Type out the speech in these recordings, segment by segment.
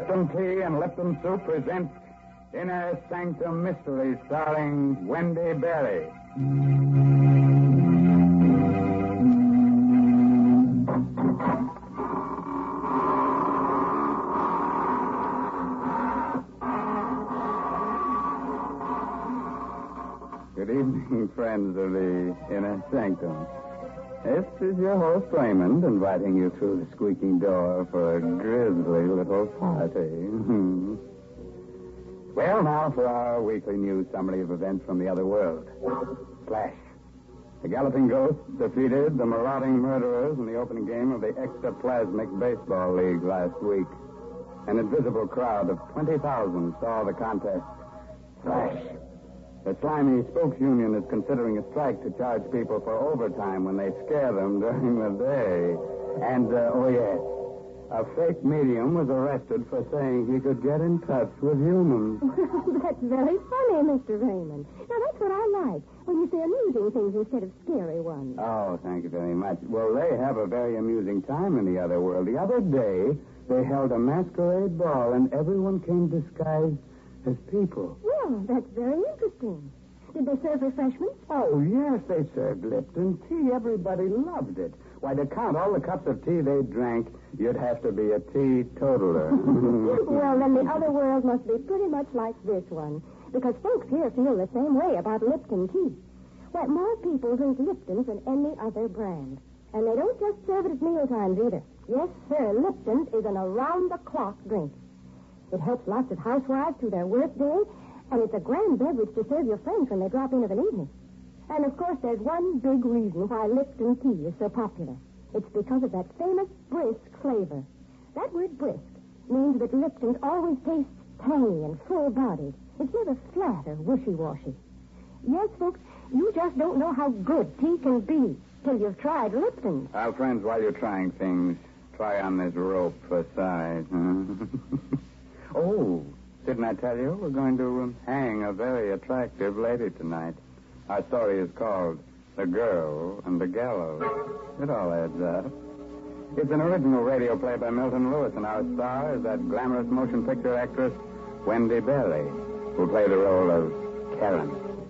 Lipton Tea and Lipton Soup present Inner Sanctum Mystery, starring Wendy Berry. Good evening, friends of the Inner Sanctum. This is your host, Raymond, inviting you through the squeaking door for a grisly little party. Well, now for our weekly news summary of events from the other world. Flash. The Galloping Ghosts defeated the marauding murderers in the opening game of the Ectoplasmic Baseball League last week. An invisible crowd of 20,000 saw the contest. Flash. The slimy Spokes Union is considering a strike to charge people for overtime when they scare them during the day. And, a fake medium was arrested for saying he could get in touch with humans. Well, that's very funny, Mr. Raymond. Now, that's what I like, when you say amusing things instead of scary ones. Oh, thank you very much. Well, they have a very amusing time in the other world. The other day, they held a masquerade ball, and everyone came disguised as people. Well, that's very interesting. Did they serve refreshments? Oh, yes, they served Lipton tea. Everybody loved it. Why, to count all the cups of tea they drank, you'd have to be a teetotaler. Well, then the other world must be pretty much like this one, because folks here feel the same way about Lipton tea. Why, more people drink Lipton than any other brand. And they don't just serve it at mealtimes either. Yes, sir, Lipton is an around-the-clock drink. It helps lots of housewives through their work day, and it's a grand beverage to serve your friends when they drop in of an evening. And, of course, there's one big reason why Lipton tea is so popular. It's because of that famous brisk flavor. That word brisk means that Lipton always tastes tangy and full-bodied. It's never flat or wishy-washy. Yes, folks, you just don't know how good tea can be till you've tried Lipton. Well, friends, while you're trying things, try on this rope for size. Oh, didn't I tell you? We're going to hang a very attractive lady tonight. Our story is called The Girl and the Gallows. It all adds up. It's an original radio play by Milton Lewis, and our star is that glamorous motion picture actress, Wendy Berry, who'll play the role of Karen.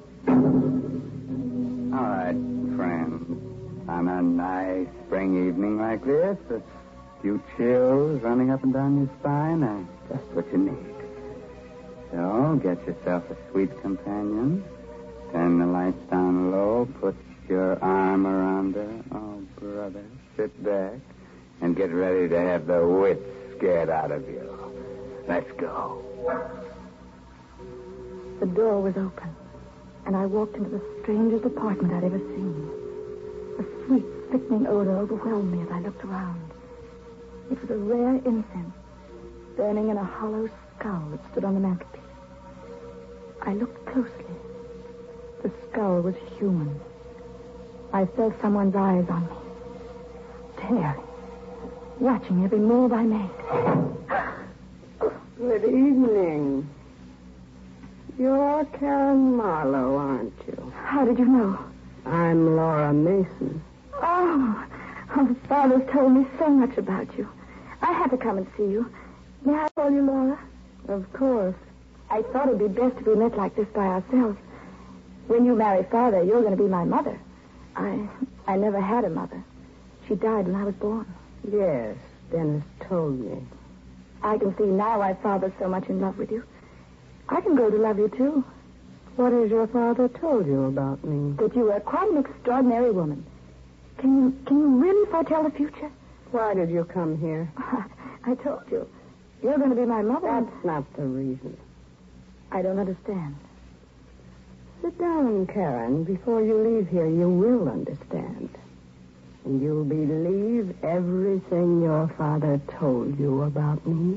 All right, friends. On a nice spring evening like this, a few chills running up and down your spine are just what you need. So, get yourself a sweet companion. Turn the lights down low. Put your arm around her. Oh, brother, sit back and get ready to have the wits scared out of you. Let's go. The door was open, and I walked into the strangest apartment I'd ever seen. A sweet, sickening odor overwhelmed me as I looked around. It was a rare incense, burning in a hollow skull that stood on the mantelpiece. I looked closely. The skull was human. I felt someone's eyes on me, staring, watching every move I made. Good evening. You're Karen Marlowe, aren't you? How did you know? I'm Laura Mason. Oh, Father's told me so much about you. I had to come and see you. May I call you Laura? Of course. I thought it'd be best if we met like this by ourselves. When you marry Father, you're going to be my mother. I never had a mother. She died when I was born. Yes, Dennis told me. I can see now why Father's so much in love with you. I can grow to love you, too. What has your father told you about me? That you are quite an extraordinary woman. Can you really foretell the future? Why did you come here? I told you. You're going to be my mother. That's not the reason. I don't understand. Sit down, Karen. Before you leave here, you will understand. And you'll believe everything your father told you about me.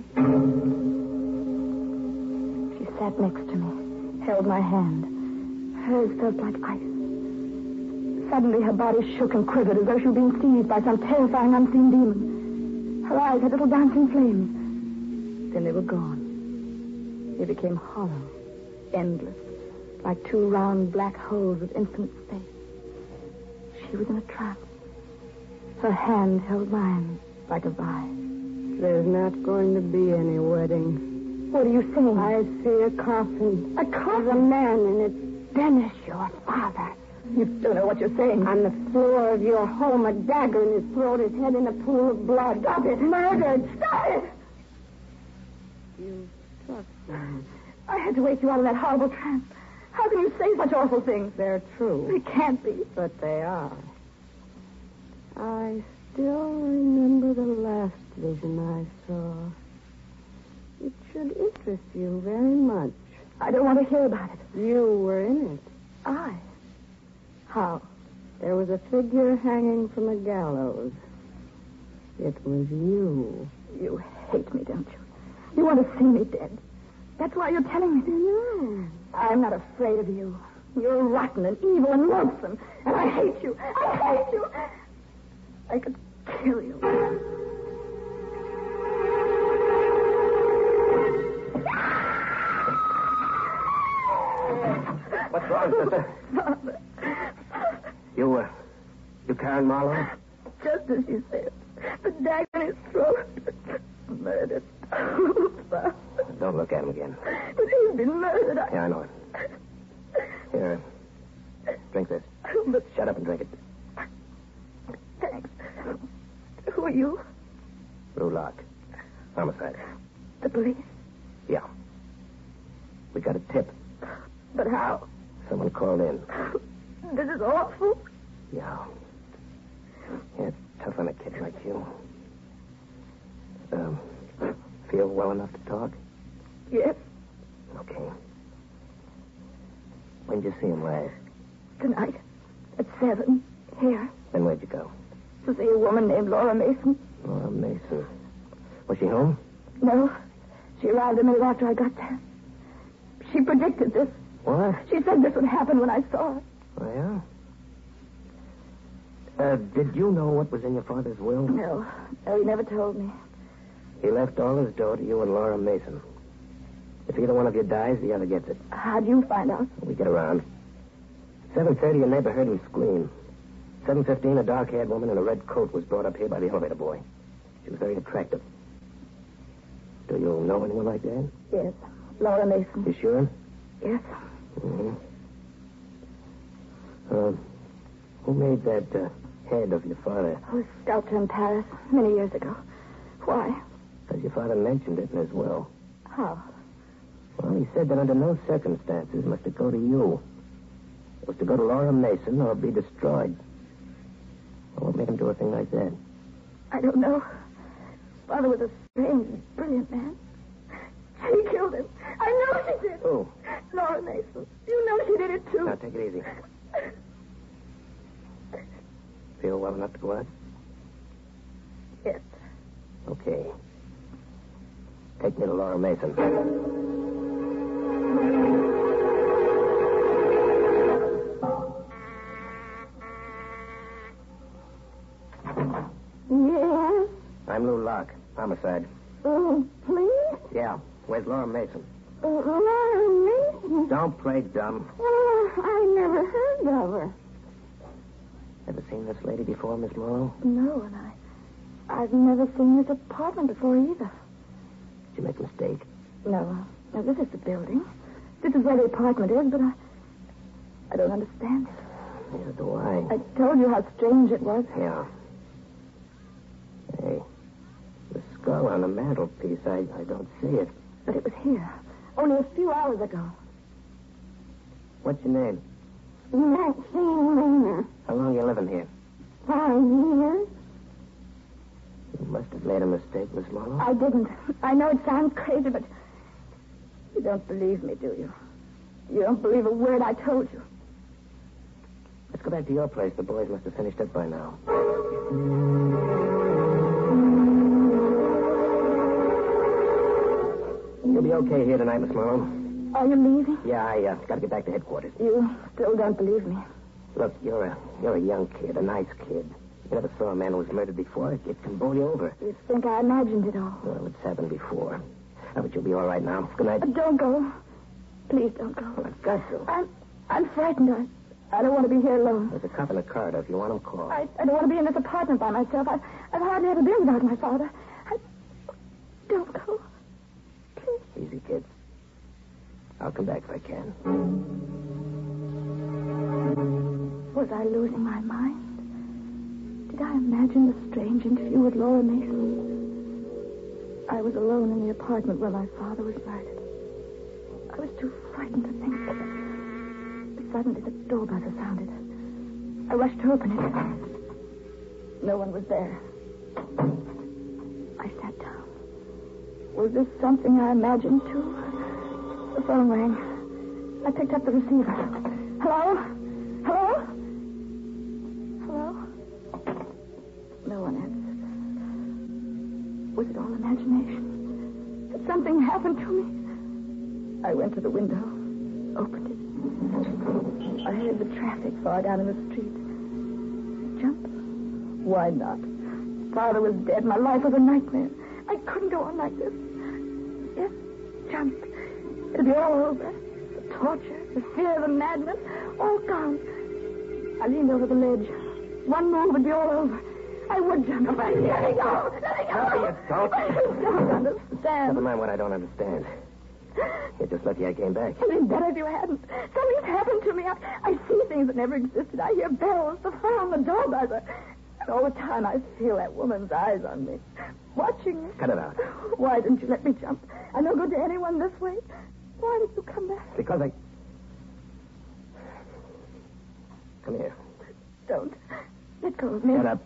She sat next to me, held my hand. Hers felt like ice. Suddenly, her body shook and quivered as though she were being seized by some terrifying, unseen demon. Her eyes had little dancing flames. Then they were gone. They became hollow, endless, like two round black holes of infinite space. She was in a trance. Her hand held mine like a vise. There's not going to be any wedding. What are you saying? I see a coffin. A coffin? There's a man in it. Dennis, your father. You don't know what you're saying. On the floor of your home, a dagger in his throat, his head in a pool of blood. Stop it. Murdered. Stop it. You struck me. I had to wake you out of that horrible trance. How can you say such awful things? They're true. They can't be. But they are. I still remember the last vision I saw. It should interest you very much. I don't want to hear about it. You were in it. I? How? There was a figure hanging from a gallows. It was you. You hate me, don't you? You want to see me dead. That's why you're telling me this. No. I'm not afraid of you. You're rotten and evil and loathsome. And I hate you. I hate you. I could kill you. What's wrong, sister? Father. You Karen Marlowe? Just as you said. The dagger in his throat. Murdered. Father. Don't look at him again. But he's been murdered. Yeah, I know it. Here, drink this. But Shut up and drink it. thanks. Who are you? Lou Locke. Homicide. The police. Yeah. We got a tip. But how? Someone called in. This is awful. Yeah. Yeah, it's tough on a kid like you. Feel well enough to talk? Yes. Okay. When did you see him last? Tonight. At 7. Here. Then where'd you go? To see a woman named Laura Mason. Laura Mason. Was she home? No. She arrived a minute after I got there. She predicted this. What? She said this would happen when I saw her. Oh, yeah? Did you know what was in your father's will? No. No, he never told me. He left all his dough to you and Laura Mason. If either one of you dies, the other gets it. How'd you find out? We get around. 7:30, a neighbor heard him scream. 7:15, a dark-haired woman in a red coat was brought up here by the elevator boy. She was very attractive. Do you know anyone like that? Yes. Laura Mason. You sure? Yes. Mm-hmm. Who made that head of your father? I was sculptor in Paris many years ago. Why? Because your father mentioned it in his will. How? Well, he said that under no circumstances must it go to you. It was to go to Laura Mason or be destroyed. Well, what made him do a thing like that? I don't know. Father was a strange, brilliant man. She killed him. I know she did. Who? Laura Mason. You know she did it, too. Now, take it easy. Feel well enough to go out? Yes. Okay. Take me to Laura Mason. Yes? I'm Lou Locke. Homicide. Oh, please? Yeah. Where's Laura Mason? Laura Mason? Don't play dumb. Oh, I never heard of her. Ever seen this lady before, Miss Morrow? No, and I've never seen this apartment before either. Did you make a mistake? No. No, this is the building. This is where the apartment is, but I don't understand it. Neither do I. I told you how strange it was. Yeah. Hey, the skull on the mantelpiece, I don't see it. But it was here. Only a few hours ago. What's your name? Maxine Rayner. How long you living here? 5 years. You must have made a mistake, Miss Morrow. I didn't. I know it sounds crazy, but you don't believe me, do you? You don't believe a word I told you. Let's go back to your place. The boys must have finished up by now. You'll be okay here tonight, Miss Morrow. Are you leaving? Yeah, I got to get back to headquarters. You still don't believe me. Look, you're a young kid, a nice kid. You never saw a man who was murdered before. It can bowl you over. You think I imagined it all. Well, it's happened before. But you'll be all right now. Good night. Don't go. Please don't go. Well, I've got to. I'm frightened. I don't want to be here alone. There's a cop in the corridor. If you want him, call. I don't want to be in this apartment by myself. I've hardly ever been without my father. Don't go. Please. Easy, kids. I'll come back if I can. Was I losing my mind? Did I imagine the strange interview with Laura Mason? I was alone in the apartment where my father was murdered. I was too frightened to think. Suddenly, the door buzzer sounded. I rushed to open it. No one was there. I sat down. Was this something I imagined, too? The phone rang. I picked up the receiver. Hello? Hello? Hello? No one answered. Was it all imagination? Had something happened to me? I went to the window, opened it. I heard the traffic far down in the street. Jump? Why not? Father was dead. My life was a nightmare. I couldn't go on like this. Yes, jump. It'll be all over. The torture, the fear, the madness, all gone. I leaned over the ledge. One move would be all over. I would jump. Let me go. Let me go. No, you don't. I don't understand. Never mind what I don't understand. You're just lucky I came back. It'd been better if you hadn't. Something's happened to me. I see things that never existed. I hear bells, the phone, the door buzzer. And all the time I feel that woman's eyes on me, watching me. Cut it out. Why didn't you let me jump? I'm no good to anyone this way. Why did you come back? Because I... Come here. Don't. Let go of me. Shut up.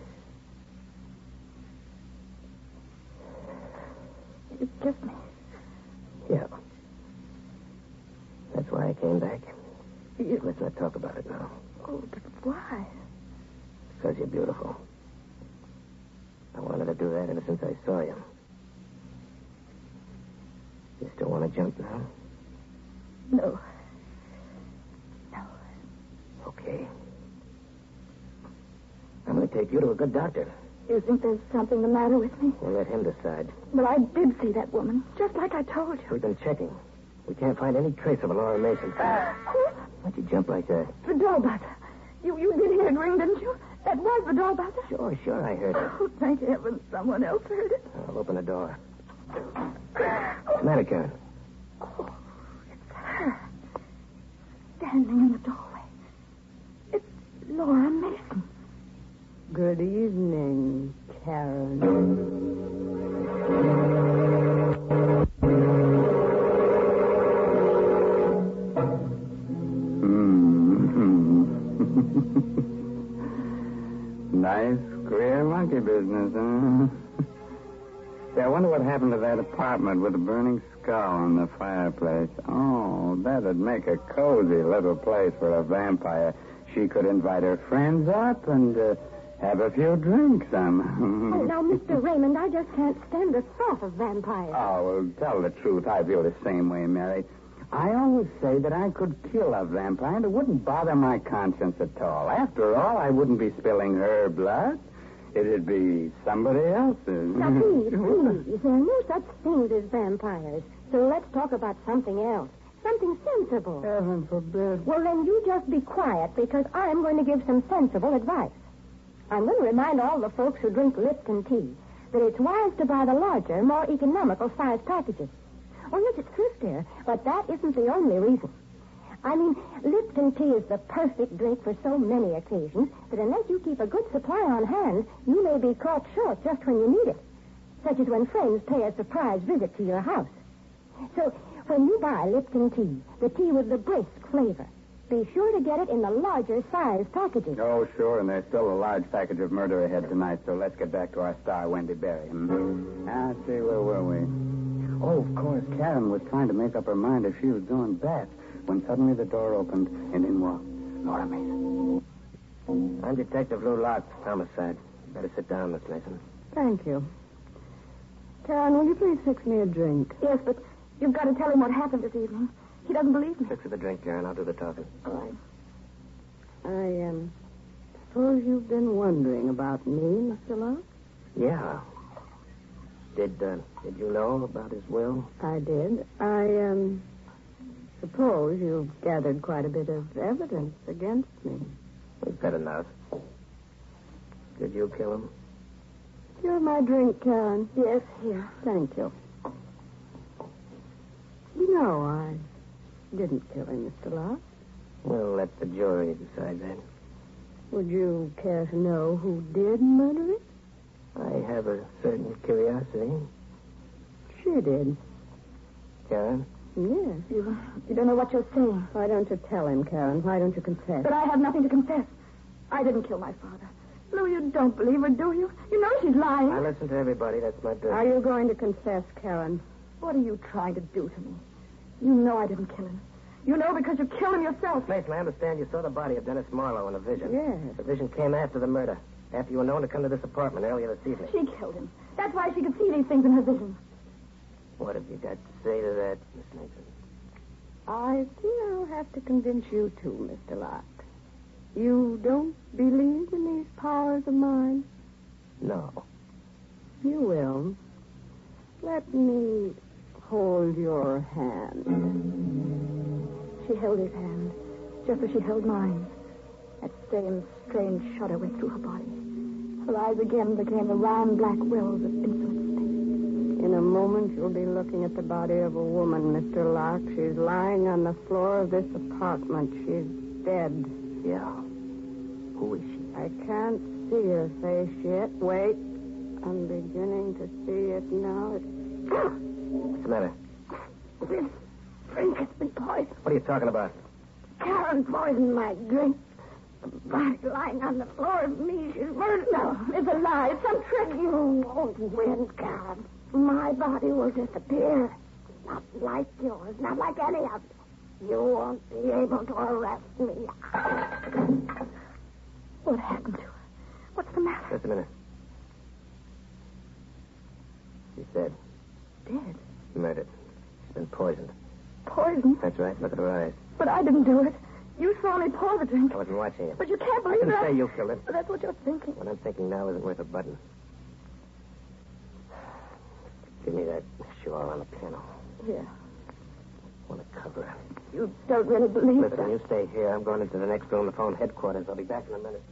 You kissed me. Yeah. That's why I came back. You... Let's not talk about it now. Oh, but why? Because you're beautiful. I wanted to do that ever since I saw you. You still want to jump now? No. No. Okay. I'm going to take you to a good doctor. You think there's something the matter with me? We'll let him decide. Well, I did see that woman, just like I told you. We've been checking. We can't find any trace of a Laura Mason. Why'd you jump like that? The door buzzer. You did hear it ring, didn't you? That was the door buzzer? Sure, I heard it. Oh, thank heaven someone else heard it. I'll open the door. What's the matter, Karen? Oh, it's her. Standing in the doorway. It's Laura Mason. Good evening, Karen. Nice, queer monkey business, huh? Say, I wonder what happened to that apartment with the burning skull on the fireplace. Oh, that'd make a cozy little place for a vampire. She could invite her friends up and have a few drinks. Oh, now, Mr. Raymond, I just can't stand the thought of vampires. Oh, well, tell the truth. I feel the same way, Mary. I always say that I could kill a vampire and it wouldn't bother my conscience at all. After all, I wouldn't be spilling her blood. It'd be somebody else's. Now, please, there are no such things as vampires. So let's talk about something else. Something sensible. Heaven forbid. Well, then you just be quiet because I'm going to give some sensible advice. I'm going to remind all the folks who drink Lipton tea that it's wise to buy the larger, more economical size packages. Oh, yes, it's thriftier, but that isn't the only reason. I mean, Lipton tea is the perfect drink for so many occasions that unless you keep a good supply on hand, you may be caught short just when you need it, such as when friends pay a surprise visit to your house. So, when you buy Lipton tea, the tea with the brisk flavor, be sure to get it in the larger size packages. Oh, sure, and there's still a large package of murder ahead tonight, so let's get back to our star, Wendy Berry. Let's see, where were we? Oh, of course, Karen was trying to make up her mind if she was going back when suddenly the door opened and in walked Laura Mason. I'm Detective Lou Locke, homicide. Better sit down, Miss Mason. Thank you. Karen, will you please fix me a drink? Yes, but you've got to tell him what happened this evening. He doesn't believe me. Fix her the drink, Karen. I'll do the talking. All right. I suppose you've been wondering about me, Mr. Locke? Yeah. Did you know about his will? I did. I suppose you've gathered quite a bit of evidence against me. We've got enough. Did you kill him? You're my drink, Karen. Yes, here. Thank you. You know, I didn't kill him, Mr. Locke. We'll let the jury decide that. Would you care to know who did murder him? I have a certain curiosity. She did. Karen? Yes. You don't know what you're saying. Why don't you tell him, Karen? Why don't you confess? But I have nothing to confess. I didn't kill my father. Lou, you don't believe her, do you? You know she's lying. I listen to everybody. That's my business. Are you going to confess, Karen? What are you trying to do to me? You know I didn't kill him. You know because you killed him yourself. Mason, I understand you saw the body of Dennis Marlowe in a vision. Yes. The vision came after the murder. After you were known to come to this apartment earlier this evening. She killed him. That's why she could see these things in her vision. What have you got to say to that, Miss Mason? I think I'll have to convince you too, Mr. Locke. You don't believe in these powers of mine? No. You will. Let me hold your hand. She held his hand, just as she held mine. That same strange shudder went through her body. Her eyes again became the round black wells of infinite space. In a moment, you'll be looking at the body of a woman, Mr. Locke. She's lying on the floor of this apartment. She's dead. Yeah. Who is she? I can't see her face yet. Wait. I'm beginning to see it now. What's the matter? This drink has been poisoned. What are you talking about? Karen poisoned my drink. The body lying on the floor of me. She's murdered. No, it's a lie. It's some trick. You won't win, Karen. My body will disappear. Not like yours. Not like any of you. You won't be able to arrest me. What happened to her? What's the matter? Just a minute. She's dead. Dead. Murdered. She's been poisoned. Poison? That's right. Look at her eyes. But I didn't do it. You saw me pour the drink. I wasn't watching you. But you can't I believe didn't that. say you killed her. But that's what you're thinking. What I'm thinking now isn't worth a button. Give me that shawl on the piano. Here. I want to cover her. You don't really believe Listen, that. you stay here. I'm going into the next room to phone headquarters. I'll be back in a minute.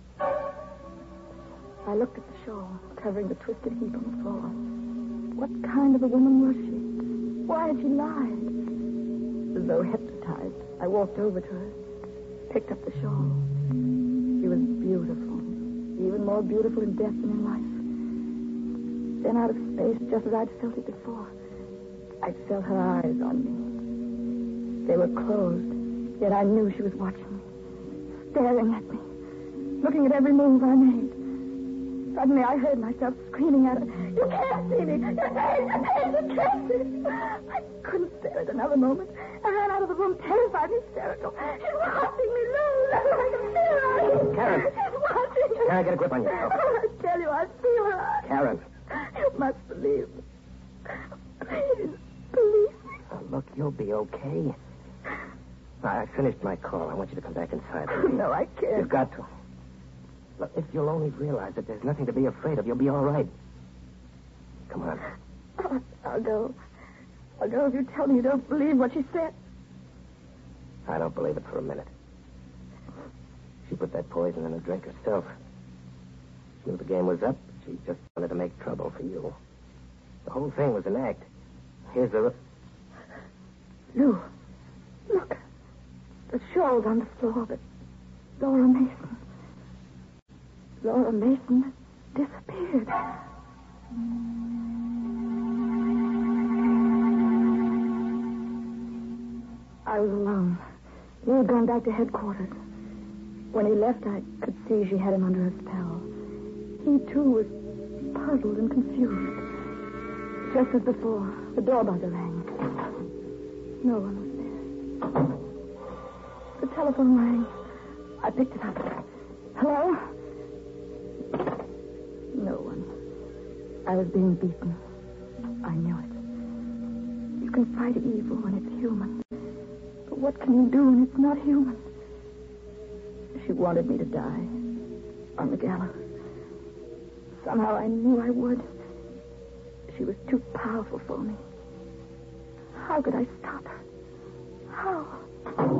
I looked at the shawl covering the twisted heap on the floor. What kind of a woman was she? Why had she lied? As though hypnotized, I walked over to her, picked up the shawl. She was beautiful, even more beautiful in death than in life. Then out of space, just as I'd felt it before, I felt her eyes on me. They were closed, yet I knew she was watching me, staring at me, looking at every move I made. Suddenly, I heard myself screaming at her, "You can't see me! You can't see me!" I couldn't bear it another moment. I ran out of the room, terrified and hysterical. She's watching me, Lou! I can feel her! Karen! She's watching me! Karen, get a grip on yourself. I tell you, I feel her. Karen! You must believe me. Please, believe me. Oh, look, you'll be okay. I finished my call. I want you to come back inside. No, I can't. You've got to. Look, if you'll only realize that there's nothing to be afraid of, you'll be all right. Come on. I'll go. I'll go if you tell me you don't believe what she said. I don't believe it for a minute. She put that poison in her drink herself. She knew the game was up. She just wanted to make trouble for you. The whole thing was an act. Here's the... Lou, look. The shawl's on the floor, but Laura Mason. Laura Mason disappeared. I was alone. He had gone back to headquarters. When he left, I could see she had him under a spell. He, too, was puzzled and confused. Just as before, the doorbell rang. No one was there. The telephone rang. I picked it up. Hello? No one. I was being beaten. I knew it. You can fight evil when it's human. But what can you do when it's not human? She wanted me to die. On the gallows. Somehow I knew I would. She was too powerful for me. How could I stop her? How?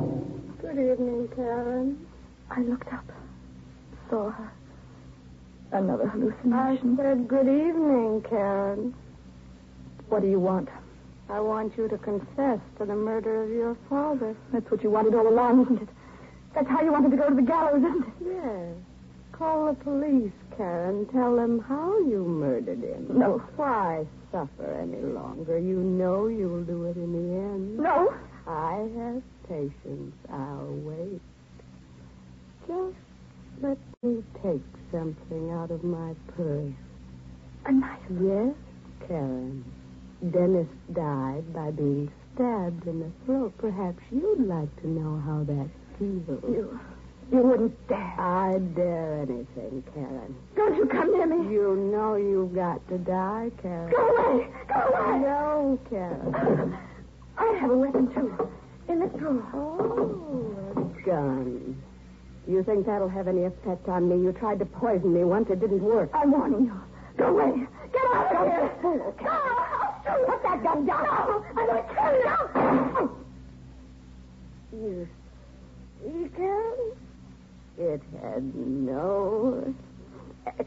Good evening, Karen. I looked up. Saw her. Another I hallucination. said good evening, Karen. What do you want? I want you to confess to the murder of your father. That's what you wanted all along, isn't it? That's how you wanted to go to the gallows, isn't it? Yes. Call the police, Karen. Tell them how you murdered him. No. Why suffer any longer? You know you'll do it in the end. No. I have patience. I'll wait. Just let me take something out of my purse. A knife. Yes, Karen. Dennis died by being stabbed in the throat. Perhaps you'd like to know how that feels. You wouldn't dare. I'd dare anything, Karen. Don't you come near me. You know you've got to die, Karen. Go away. Go away. No, Karen. I have a weapon, too. In this drawer. Oh, a gun. You think that'll have any effect on me? You tried to poison me once. It didn't work. I'm warning you. Go away. Get out of here. Fool, No, I'll shoot you. Put that gun down. No, I'm going to kill you. You see, Karen? It had no effect.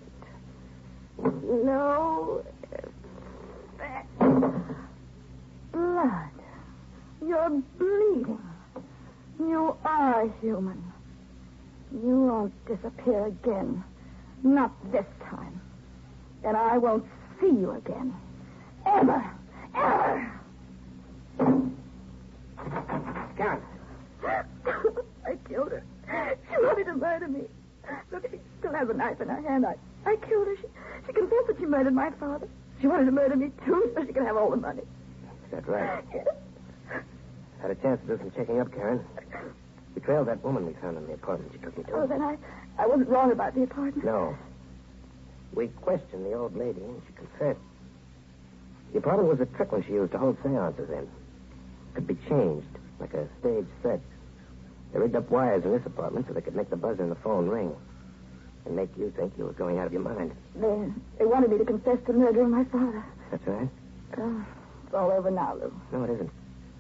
No effect. Blood. You're bleeding. You are human. You won't disappear again. Not this time. And I won't see you again. Ever. Ever. Karen. I killed her. She wanted to murder me. Look, she still has a knife in her hand. I killed her. She confessed that she murdered my father. She wanted to murder me, too, so she could have all the money. Is that right? Yes. Had a chance to do some checking up, Karen. We trailed that woman we found in the apartment she took me to. Oh, then I wasn't wrong about the apartment. No. We questioned the old lady, and she confessed. The apartment was a trick when she used to hold seances in. Could be changed, like a stage set. They rigged up wires in this apartment so they could make the buzzer in the phone ring. And make you think you were going out of your mind. They wanted me to confess to murdering my father. That's right. It's all over now, Lou. No, it isn't.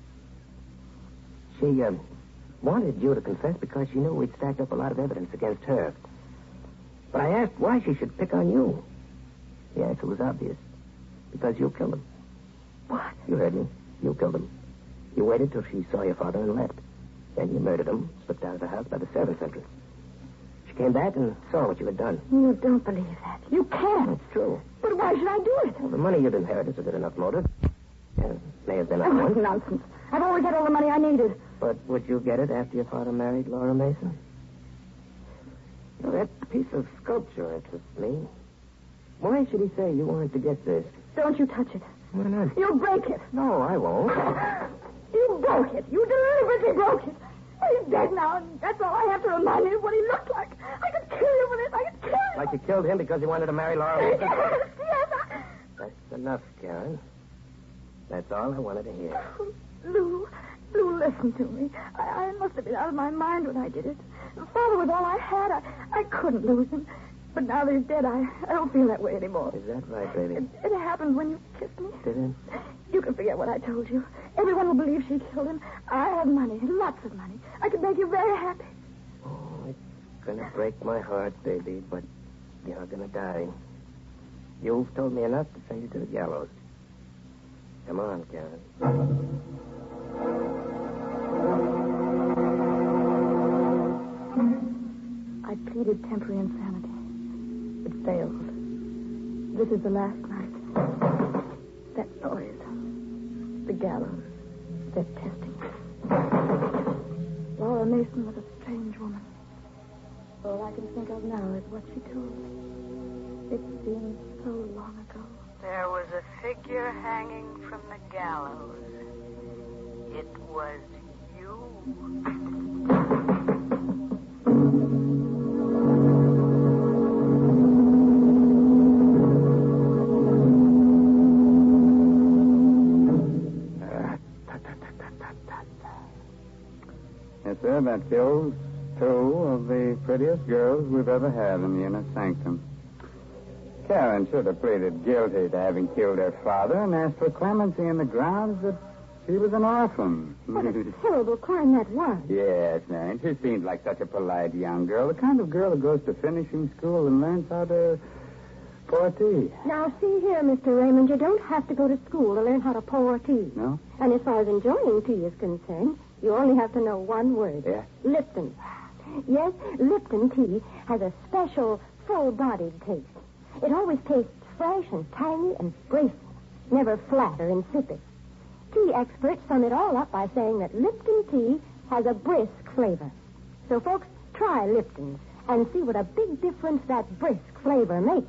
She, wanted you to confess because she knew we'd stacked up a lot of evidence against her. But I asked why she should pick on you. The answer was obvious. Because you killed him. What? You heard me. You killed him. You waited till she saw your father and left. Then you murdered him, slipped out of the house by the servants' entrance. She came back and saw what you had done. You don't believe that. You can't. It's true. But why should I do it? Well, the money you'd inherit is a good enough motive. May have been Oh, one. nonsense. I've always had all the money I needed. But would you get it after your father married Laura Mason? You know, that piece of sculpture interests me. Why should he say you wanted to get this? Don't you touch it. Why not? You'll break it. No, I won't. You broke it. You deliberately broke it. He's dead now, and that's all I have to remind me of what he looked like. I could kill you for this. I could kill you. Like you killed him because he wanted to marry Laura Mason? Yes. That's enough, Karen. That's all I wanted to hear. Lou, listen to me. I must have been out of my mind when I did it. Father was all I had. I couldn't lose him. But now that he's dead, I don't feel that way anymore. Is that right, baby? It happened when you kissed me. Did it? You can forget what I told you. Everyone will believe she killed him. I have money, lots of money. I could make you very happy. Oh, it's gonna break my heart, baby, but you're gonna die. You've told me enough to send you to the gallows. Come on, Karen. I pleaded temporary insanity. It failed. This is the last night. That noise. The gallows. They're testing me. Laura Mason was a strange woman. All I can think of now is what she told me. It seems so long ago. There was a figure hanging from the gallows. It was you. Yes, sir, that kills two of the prettiest girls we've ever had in the inner sanctum. Karen should have pleaded guilty to having killed her father and asked for clemency on the grounds that She was an orphan. What a terrible crime that was. Yes, man. She seemed like such a polite young girl. The kind of girl who goes to finishing school and learns how to pour tea. Now, see here, Mr. Raymond, you don't have to go to school to learn how to pour tea. No? And as far as enjoying tea is concerned, you only have to know one word. Yeah? Lipton. Yes, Lipton tea has a special, full-bodied taste. It always tastes fresh and tangy and bracing, never flat or insipid. Tea experts sum it all up by saying that Lipton tea has a brisk flavor. So, folks, try Lipton's and see what a big difference that brisk flavor makes.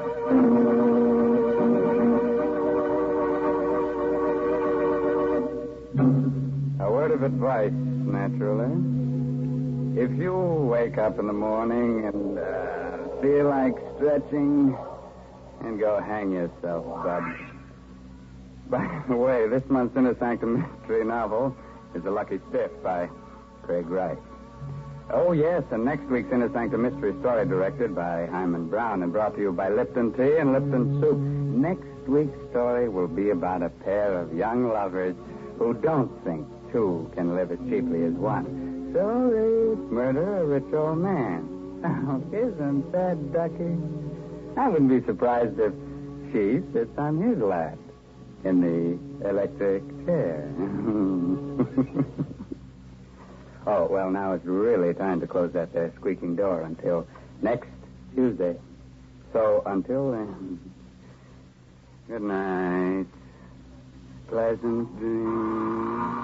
A word of advice, naturally. If you wake up in the morning and feel like stretching, and go hang yourself, bud. By the way, this month's Inner Sanctum Mystery novel is The Lucky Stiff by Craig Wright. Oh, yes, and next week's Inner Sanctum Mystery story directed by Hyman Brown and brought to you by Lipton Tea and Lipton Soup. Next week's story will be about a pair of young lovers who don't think two can live as cheaply as one. So they murder a rich old man. Oh, isn't that ducky? I wouldn't be surprised if she sits on his lap in the electric chair. Oh, well, now it's really time to close that there squeaking door until next Tuesday. So until then, good night. Pleasant dreams.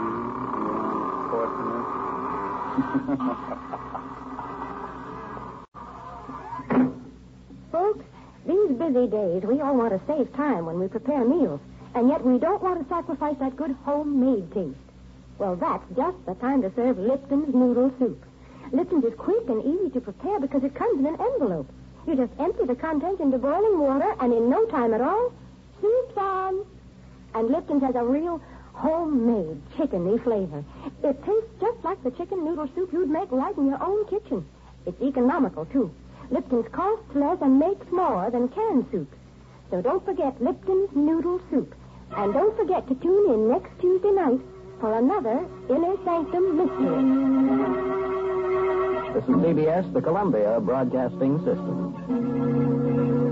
Folks, these busy days, we all want to save time when we prepare meals, and yet we don't want to sacrifice that good homemade taste. Well, that's just the time to serve Lipton's noodle soup. Lipton's is quick and easy to prepare because it comes in an envelope. You just empty the contents into boiling water, and in no time at all, soup's on. And Lipton's has a real homemade chickeny flavor. It tastes just like the chicken noodle soup you'd make right in your own kitchen. It's economical, too. Lipton's costs less and makes more than canned soups. So don't forget Lipton's noodle soup. And don't forget to tune in next Tuesday night for another Inner Sanctum Mystery. This is CBS, the Columbia Broadcasting System.